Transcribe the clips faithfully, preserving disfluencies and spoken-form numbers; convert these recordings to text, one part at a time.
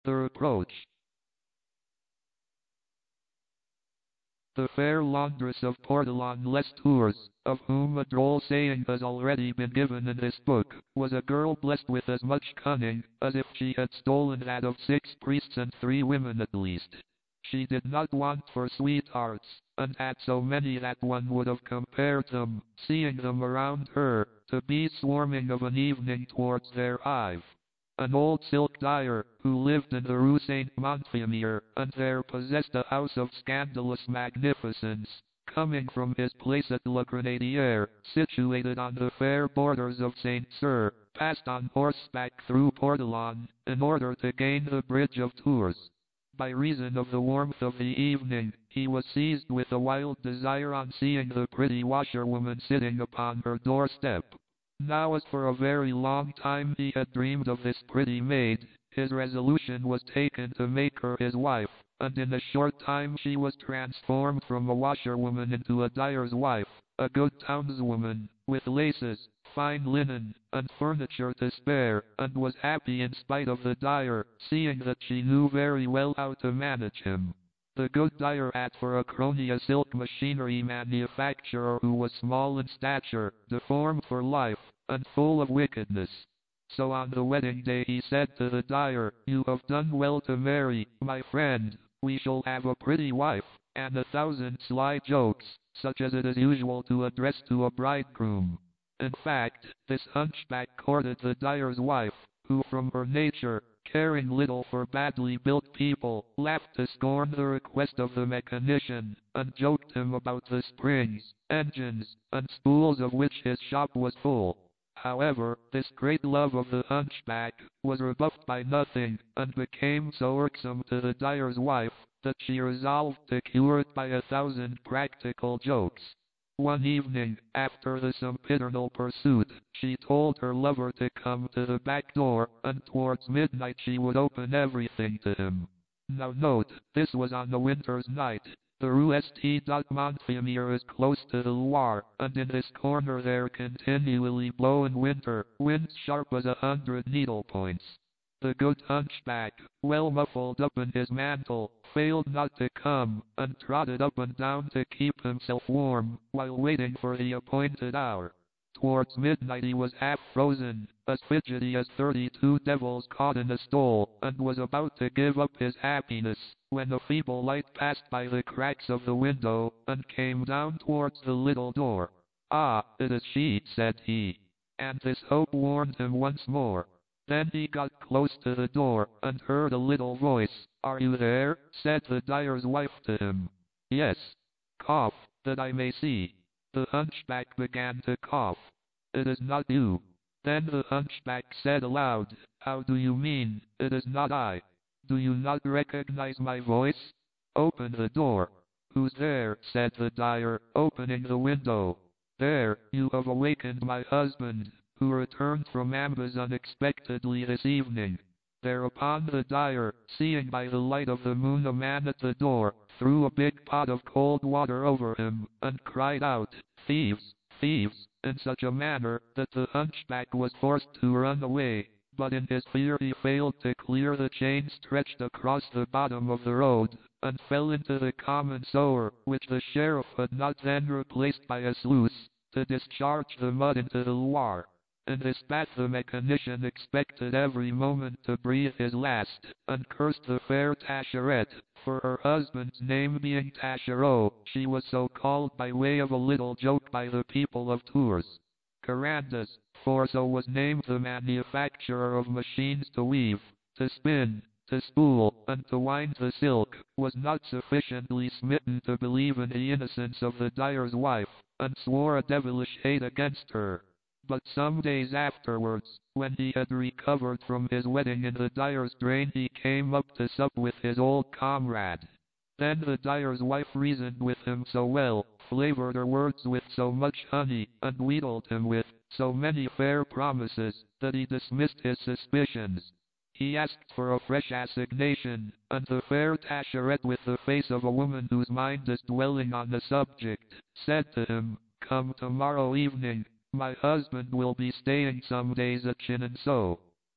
The reproach. The fair laundress of Portelon les Tours, of whom a droll saying has already been given in this book, was a girl blessed with as much cunning as if she had stolen that of six priests and three women at least. She did not want for sweethearts, and had so many that one would have compared them, seeing them around her, to bees swarming of an evening towards their hive. An old silk dyer, who lived in the Rue Saint-Montremier, and there possessed a house of scandalous magnificence, coming from his place at La Grenadière, situated on the fair borders of Saint-Cyr, passed on horseback through Portelon, in order to gain the bridge of Tours. By reason of the warmth of the evening, he was seized with a wild desire on seeing the pretty washerwoman sitting upon her doorstep. Now as for a very long time he had dreamed of this pretty maid, his resolution was taken to make her his wife, and in a short time she was transformed from a washerwoman into a dyer's wife, a good townswoman, with laces, fine linen, and furniture to spare, and was happy in spite of the dyer, seeing that she knew very well how to manage him. The good dyer had for a crony a silk machinery manufacturer who was small in stature, deformed for life, and full of wickedness. So on the wedding day he said to the dyer, "You have done well to marry, my friend. We shall have a pretty wife," and a thousand sly jokes, such as it is usual to address to a bridegroom. In fact, this hunchback courted the dyer's wife, who from her nature, caring little for badly built people, laughed to scorn the request of the mechanician, and joked him about the springs, engines, and spools of which his shop was full. However, this great love of the hunchback was rebuffed by nothing, and became so irksome to the dyer's wife, that she resolved to cure it by a thousand practical jokes. One evening, after the sempiternal pursuit, she told her lover to come to the back door, and towards midnight she would open everything to him. Now note, this was on a winter's night. The Rue St. is close to the Loire, and in this corner there continually blow in winter winds sharp as a hundred needle points. The good hunchback, well muffled up in his mantle, failed not to come, and trotted up and down to keep himself warm, while waiting for the appointed hour. Towards midnight he was half frozen, as fidgety as thirty-two devils caught in a stole, and was about to give up his happiness, when a feeble light passed by the cracks of the window, and came down towards the little door. "Ah, it is she," said he. And this hope warned him once more. Then he got close to the door, and heard a little voice. "Are you there?" said the dyer's wife to him. "Yes." "Cough, that I may see." The hunchback began to cough. "It is not you." Then the hunchback said aloud, "How do you mean, it is not I? Do you not recognize my voice? Open the door." "Who's there?" said the dyer, opening the window. "There, you have awakened my husband, who returned from Ambas unexpectedly this evening." Thereupon the dyer, seeing by the light of the moon a man at the door, threw a big pot of cold water over him, and cried out, "Thieves! Thieves!" in such a manner that the hunchback was forced to run away, but in his fear he failed to clear the chain stretched across the bottom of the road, and fell into the common sewer, which the sheriff had not then replaced by a sluice, to discharge the mud into the Loire. In this bath the mechanician expected every moment to breathe his last, and cursed the fair Taschereau, for her husband's name being Taschereau, she was so called by way of a little joke by the people of Tours. Carandas, for so was named the manufacturer of machines to weave, to spin, to spool, and to wind the silk, was not sufficiently smitten to believe in the innocence of the dyer's wife, and swore a devilish hate against her. But some days afterwards, when he had recovered from his wedding in the dyer's drain, he came up to sup with his old comrade. Then the dyer's wife reasoned with him so well, flavored her words with so much honey, and wheedled him with so many fair promises, that he dismissed his suspicions. He asked for a fresh assignation, and the fair Taschereau, with the face of a woman whose mind is dwelling on the subject, said to him, "Come tomorrow evening. My husband will be staying some days at Chenonceau."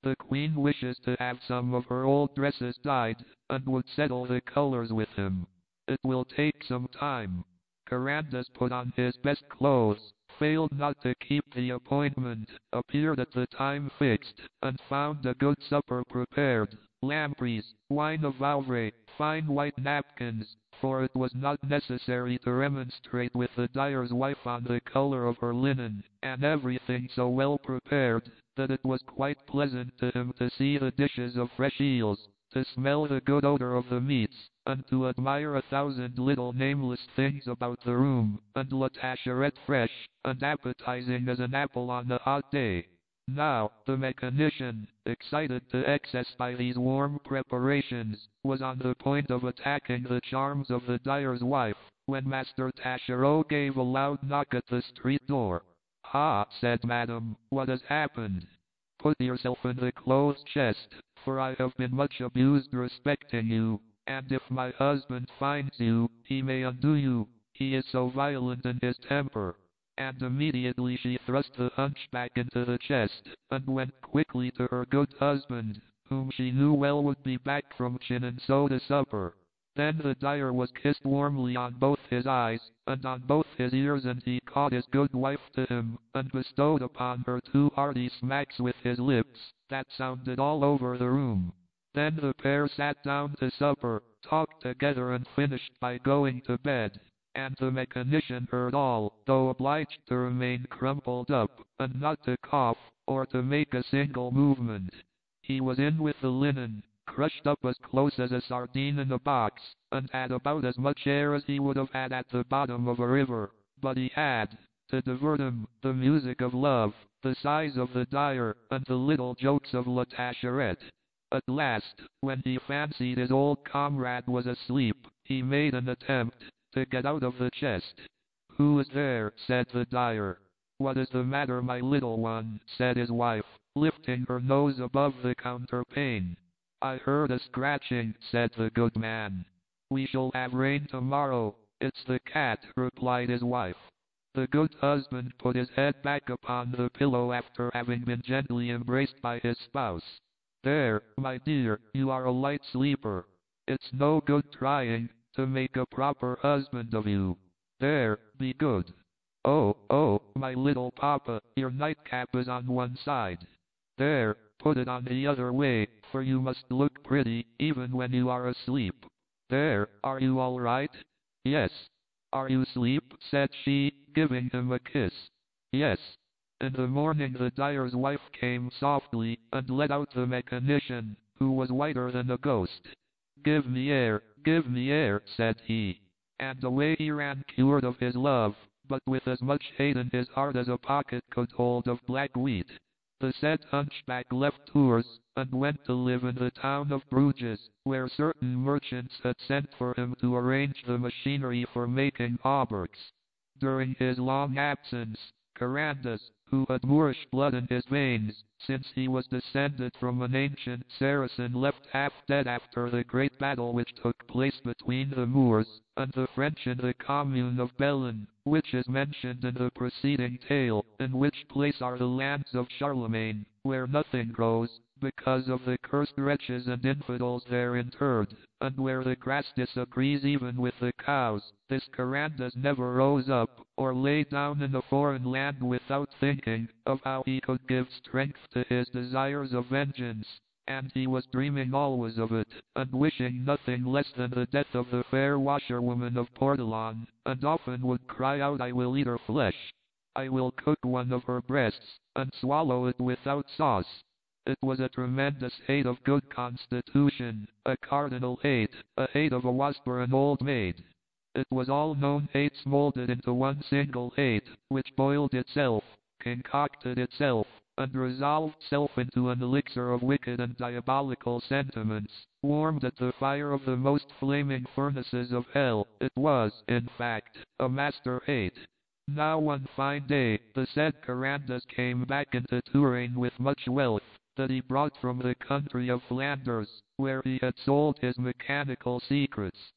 The queen wishes to have some of her old dresses dyed, and would settle the colors with him. It will take some time. Carandas put on his best clothes, failed not to keep the appointment, appeared at the time fixed, and found a good supper prepared, lampreys, wine of Vouvray, fine white napkins, for it was not necessary to remonstrate with the dyer's wife on the color of her linen, and everything so well prepared, that it was quite pleasant to him to see the dishes of fresh eels, to smell the good odor of the meats, and to admire a thousand little nameless things about the room, and La Tâcherette fresh and appetizing as an apple on a hot day. Now, the mechanician, excited to excess by these warm preparations, was on the point of attacking the charms of the dyer's wife, when Master Taschereau gave a loud knock at the street door. "Ha," said Madame, "what has happened? Put yourself in the clothes chest, for I have been much abused respecting you, and if my husband finds you, he may undo you, he is so violent in his temper." And immediately she thrust the hunchback into the chest, and went quickly to her good husband, whom she knew well would be back from Chenonceau to supper. Then the dyer was kissed warmly on both his eyes, and on both his ears, and he caught his good wife to him, and bestowed upon her two hearty smacks with his lips, that sounded all over the room. Then the pair sat down to supper, talked together, and finished by going to bed. And the mechanician heard all, though obliged to remain crumpled up, and not to cough, or to make a single movement. He was in with the linen, crushed up as close as a sardine in a box, and had about as much air as he would have had at the bottom of a river, but he had, to divert him, the music of love, the sighs of the dyer, and the little jokes of La Tâcherette. At last, when he fancied his old comrade was asleep, he made an attempt to get out of the chest. "Who is there?" said the dyer. "What is the matter, my little one?" said his wife, lifting her nose above the counterpane. "I heard a scratching," said the good man. "We shall have rain tomorrow. It's the cat," replied his wife. The good husband put his head back upon the pillow after having been gently embraced by his spouse. "There, my dear, you are a light sleeper. It's no good trying to make a proper husband of you. There, be good. Oh, oh, my little papa, your nightcap is on one side. There, put it on the other way, for you must look pretty, even when you are asleep. There, are you all right?" "Yes." "Are you asleep?" said she, giving him a kiss. "Yes." In the morning the dyer's wife came softly, and let out the mechanician, who was whiter than a ghost. "Give me air, give me air," said he. And away he ran, cured of his love, but with as much hate in his heart as a pocket could hold of black wheat. The said hunchback left Tours, and went to live in the town of Bruges, where certain merchants had sent for him to arrange the machinery for making hauberks. During his long absence, Carandas, who had Moorish blood in his veins, since he was descended from an ancient Saracen, left half dead after the great battle which took place between the Moors and the French in the commune of Belen, which is mentioned in the preceding tale, in which place are the lands of Charlemagne, where nothing grows, because of the cursed wretches and infidels there interred, and where the grass disagrees even with the cows. This Carandas never rose up, or lay down in a foreign land without thinking of how he could give strength to his desires of vengeance, and he was dreaming always of it, and wishing nothing less than the death of the fair washerwoman of Portelon, and often would cry out, "I will eat her flesh. I will cook one of her breasts, and swallow it without sauce." It was a tremendous hate of good constitution, a cardinal hate, a hate of a wasp or an old maid. It was all known hates molded into one single hate, which boiled itself, concocted itself, and resolved itself into an elixir of wicked and diabolical sentiments, warmed at the fire of the most flaming furnaces of hell. It was, in fact, a master hate. Now one fine day, the said Carandas came back into Touraine with much wealth, that he brought from the country of Flanders, where he had sold his mechanical secrets.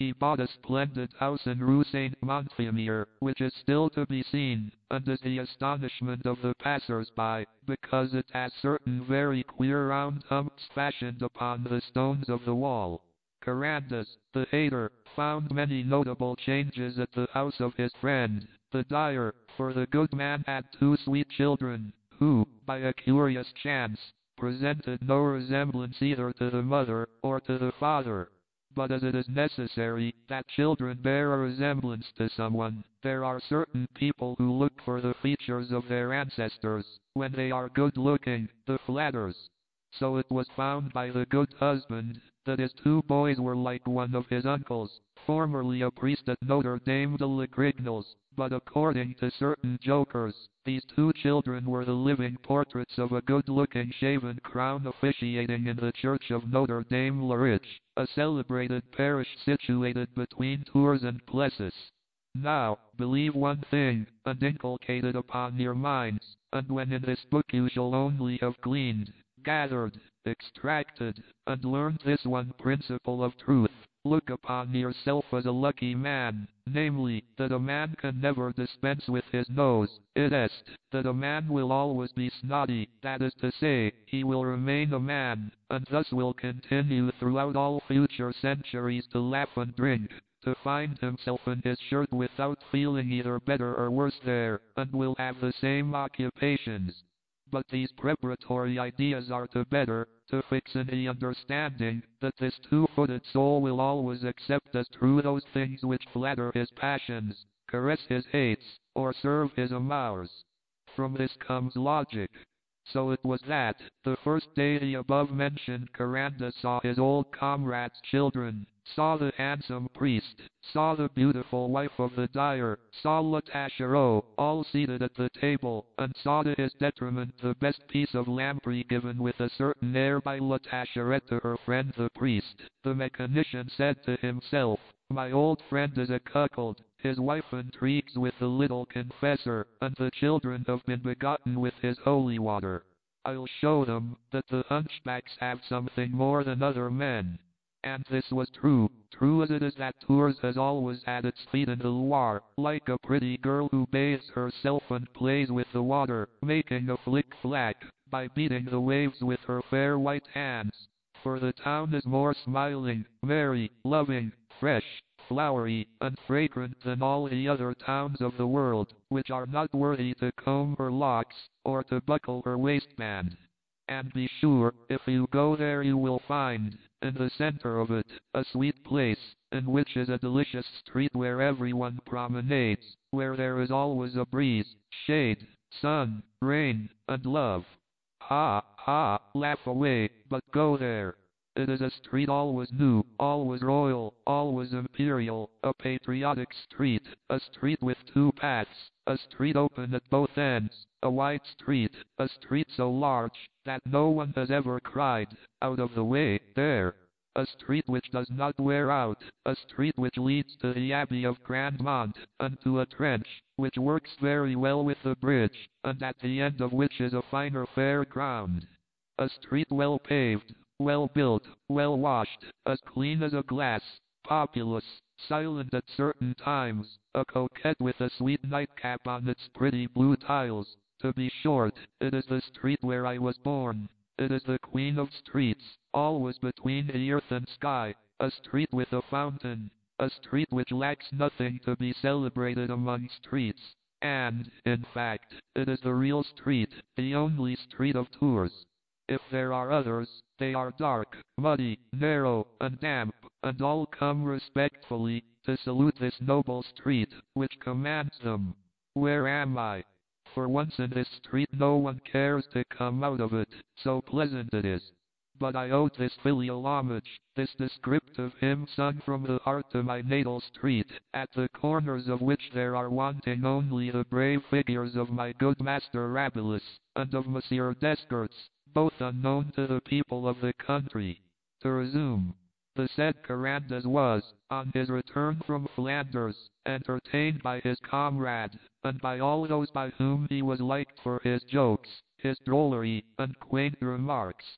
he bought a splendid house in Rue Saint-Monthemier, which is still to be seen, and is the astonishment of the passers-by, because it has certain very queer round humps fashioned upon the stones of the wall. Carandas, the hater, found many notable changes at the house of his friend, the dyer, for the good man had two sweet children, who, by a curious chance, presented no resemblance either to the mother or to the father. But as it is necessary that children bear a resemblance to someone, there are certain people who look for the features of their ancestors, when they are good-looking, the flatters. So it was found by the good husband, that his two boys were like one of his uncles, formerly a priest at Notre Dame de la Crignals, but according to certain jokers, these two children were the living portraits of a good-looking shaven crown officiating in the church of Notre Dame la Riche, a celebrated parish situated between Tours and Plessis. Now, believe one thing, and inculcate it upon your minds, and when in this book you shall only have gleaned, gathered, extracted, and learned this one principle of truth, look upon yourself as a lucky man, namely, that a man can never dispense with his nose, it is, that a man will always be snotty, that is to say, he will remain a man, and thus will continue throughout all future centuries to laugh and drink, to find himself in his shirt without feeling either better or worse there, and will have the same occupations. But these preparatory ideas are to better, to fix in the understanding, that this two-footed soul will always accept as true those things which flatter his passions, caress his hates, or serve his amours. From this comes logic. So it was that, the first day the above-mentioned Caranda saw his old comrade's children, saw the handsome priest, saw the beautiful wife of the dyer, saw La Taschereau, all seated at the table, and saw to his detriment the best piece of lamprey given with a certain air by La Tacheret to her friend the priest, the mechanician said to himself, "My old friend is a cuckold, his wife intrigues with the little confessor, and the children have been begotten with his holy water. I'll show them that the hunchbacks have something more than other men." And this was true, true as it is that Tours has always had its feet in the Loire, like a pretty girl who bathes herself and plays with the water, making a flick-flack, by beating the waves with her fair white hands. For the town is more smiling, merry, loving, fresh, flowery, and fragrant than all the other towns of the world, which are not worthy to comb her locks, or to buckle her waistband. And be sure, if you go there you will find, in the center of it, a sweet place, in which is a delicious street where everyone promenades, where there is always a breeze, shade, sun, rain, and love. Ha, ha, laugh away, but go there. It is a street always new, always royal, always imperial, a patriotic street, a street with two paths, a street open at both ends, a wide street, a street so large that no one has ever cried, "Out of the way, there!" A street which does not wear out, a street which leads to the Abbey of Grandmont, and to a trench, which works very well with the bridge, and at the end of which is a finer fair ground. A street well paved, well built, well washed, as clean as a glass, populous, silent at certain times, a coquette with a sweet nightcap on its pretty blue tiles. To be short, it is the street where I was born. It is the queen of streets, always between the earth and sky, a street with a fountain, a street which lacks nothing to be celebrated among streets, and, in fact, it is the real street, the only street of Tours. If there are others, they are dark, muddy, narrow, and damp, and all come respectfully to salute this noble street, which commands them. Where am I? For once in this street no one cares to come out of it, so pleasant it is. But I owe this filial homage, this descriptive hymn sung from the heart to my natal street, at the corners of which there are wanting only the brave figures of my good master Rabelais, and of Monsieur Descartes, both unknown to the people of the country. To resume. The said Carandas was, on his return from Flanders, entertained by his comrade, and by all those by whom he was liked for his jokes, his drollery, and quaint remarks.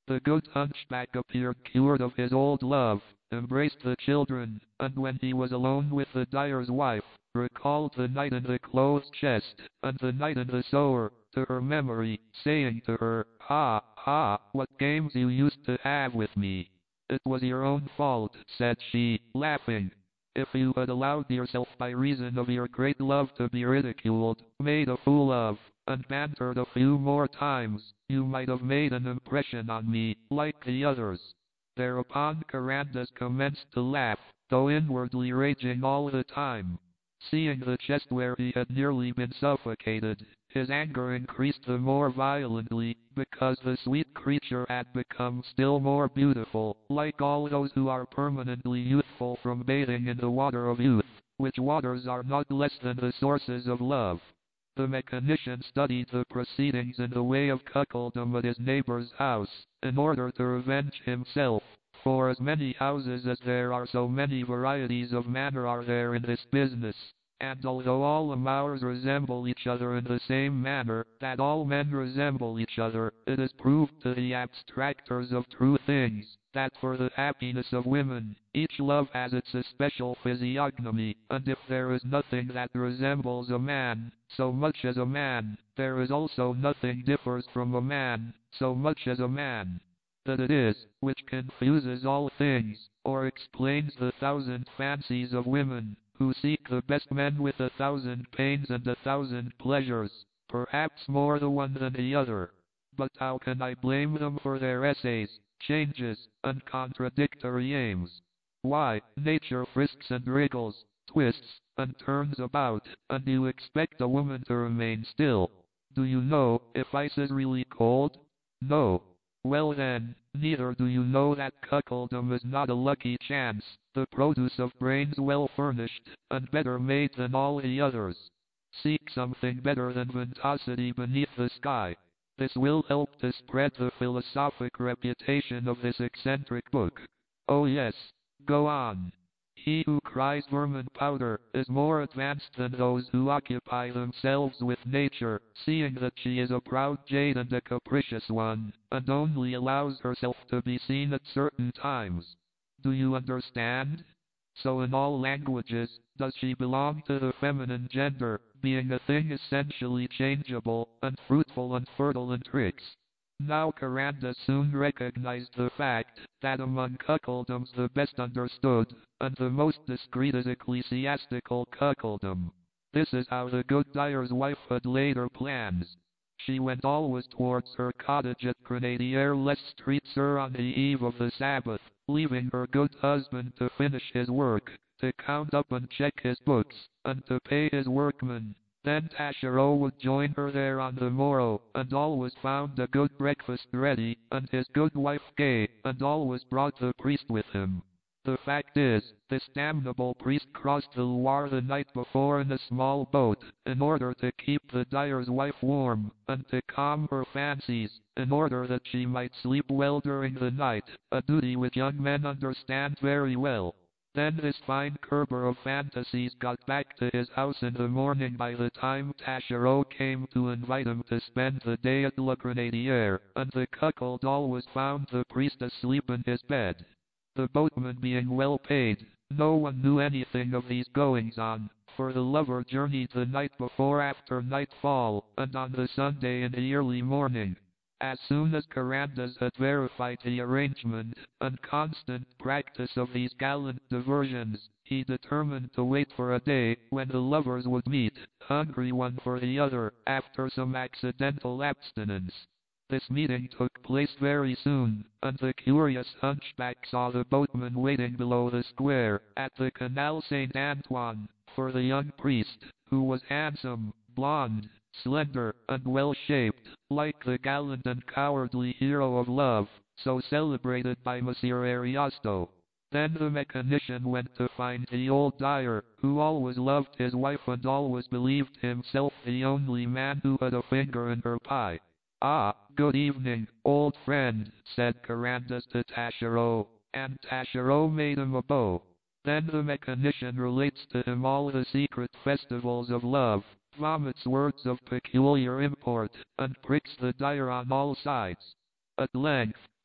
The good hunchback appeared cured of his old love, embraced the children, and when he was alone with the dyer's wife, recalled the night in the clothes chest, and the night in the sewer, to her memory, saying to her, "Ha, ha, what games you used to have with me!" "It was your own fault," said she, laughing. "If you had allowed yourself by reason of your great love to be ridiculed, made a fool of, and bantered a few more times, you might have made an impression on me, like the others." Thereupon Carandas commenced to laugh, though inwardly raging all the time. Seeing the chest where he had nearly been suffocated, his anger increased the more violently, because the sweet creature had become still more beautiful, like all those who are permanently youthful from bathing in the water of youth, which waters are not less than the sources of love. The mechanician studied the proceedings in the way of cuckoldom at his neighbor's house, in order to revenge himself, for as many houses as there are so many varieties of manner are there in this business, and although all amours resemble each other in the same manner, that all men resemble each other, it is proved to the abstractors of true things, that for the happiness of women, each love has its especial physiognomy, and if there is nothing that resembles a man, so much as a man, there is also nothing differs from a man, so much as a man. That it is, which confuses all things, or explains the thousand fancies of women, who seek the best men with a thousand pains and a thousand pleasures, perhaps more the one than the other. But how can I blame them for their essays, changes, and contradictory aims? Why, nature frisks and wriggles, twists, and turns about, and you expect a woman to remain still. Do you know if ice is really cold? No. Well then, neither do you know that cuckoldom is not a lucky chance, the produce of brains well furnished, and better made than all the others. Seek something better than ventosity beneath the sky. This will help to spread the philosophic reputation of this eccentric book. Oh yes, go on. He who cries vermin powder is more advanced than those who occupy themselves with nature, seeing that she is a proud jade and a capricious one, and only allows herself to be seen at certain times. Do you understand? So in all languages, does she belong to the feminine gender, being a thing essentially changeable, and fruitful and fertile in tricks. Now Carandas soon recognized the fact that among cuckoldoms the best understood, and the most discreet is ecclesiastical cuckoldom. This is how the good dyer's wife had laid her plans. She went always towards her cottage at Grenadier-les Street Sur on the eve of the Sabbath, leaving her good husband to finish his work, to count up and check his books, and to pay his workmen. Then Taschereau would join her there on the morrow, and always found a good breakfast ready, and his good wife gay, and always brought the priest with him. The fact is, this damnable priest crossed the Loire the night before in a small boat, in order to keep the dyer's wife warm, and to calm her fancies, in order that she might sleep well during the night, a duty which young men understand very well. Then this fine Kerber of fantasies got back to his house in the morning by the time Taschereau came to invite him to spend the day at La Grenadière, and the cuckold always found the priest asleep in his bed. The boatman being well paid, no one knew anything of these goings-on, for the lover journeyed the night before after nightfall, and on the Sunday in the early morning. As soon as Carandas had verified the arrangement and constant practice of these gallant diversions, he determined to wait for a day when the lovers would meet, hungry one for the other, after some accidental abstinence. This meeting took place very soon, and the curious hunchback saw the boatman waiting below the square, at the Canal Saint Antoine, for the young priest, who was handsome, blond, slender, and well-shaped, like the gallant and cowardly hero of love, so celebrated by Monsieur Ariosto. Then the mechanician went to find the old dyer, who always loved his wife and always believed himself the only man who had a finger in her pie. "Ah, good evening, old friend," said Carandas to Taschereau, and Taschereau made him a bow. Then the mechanician relates to him all the secret festivals of love, vomits words of peculiar import, and pricks the dyer on all sides. At length,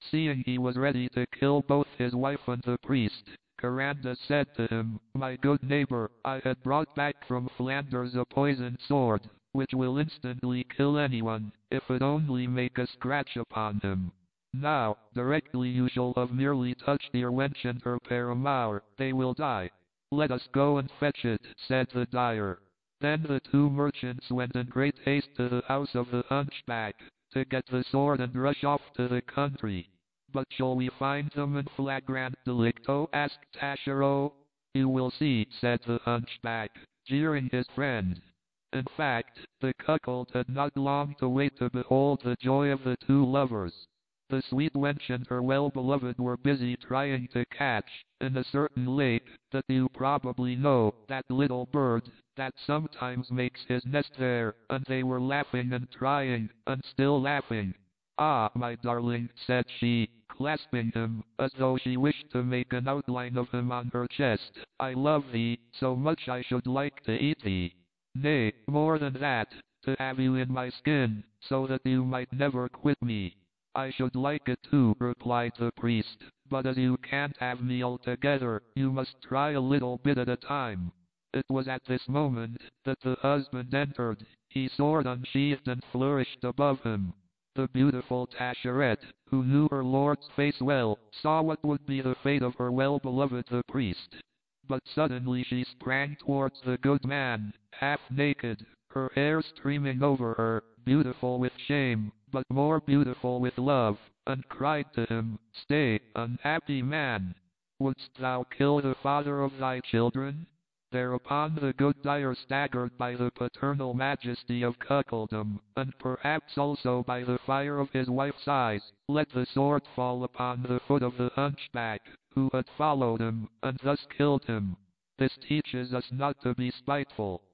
Seeing he was ready to kill both his wife and the priest, Caranda said to him, "My good neighbor, I had brought back from Flanders a poisoned sword, which will instantly kill anyone, if it only make a scratch upon him. Now, directly you shall have merely touched your wench and her paramour, they will die. Let us go and fetch it," said the dyer. Then the two merchants went in great haste to the house of the hunchback, to get the sword and rush off to the country. "But shall we find them in flagrant delicto?" asked Taschereau. "You will see," said the hunchback, jeering his friend. In fact, the cuckold had not long to wait to behold the joy of the two lovers. The sweet wench and her well-beloved were busy trying to catch, in a certain lake, that you probably know, that little bird, that sometimes makes his nest there, and they were laughing and trying, and still laughing. "Ah, my darling," said she, clasping him, as though she wished to make an outline of him on her chest, "I love thee, so much I should like to eat thee. Nay, more than that, to have you in my skin, so that you might never quit me." "I should like it too," replied the priest, "but as you can't have me altogether, you must try a little bit at a time." It was at this moment that the husband entered, his sword unsheathed and flourished above him. The beautiful Tascherette, who knew her lord's face well, saw what would be the fate of her well-beloved the priest. But suddenly she sprang towards the good man, half naked, her hair streaming over her, beautiful with shame, but more beautiful with love, and cried to him, "Stay, unhappy man! Wouldst thou kill the father of thy children?" Thereupon the good dyer, staggered by the paternal majesty of cuckoldom, and perhaps also by the fire of his wife's eyes, let the sword fall upon the foot of the hunchback, who had followed him, and thus killed him. This teaches us not to be spiteful.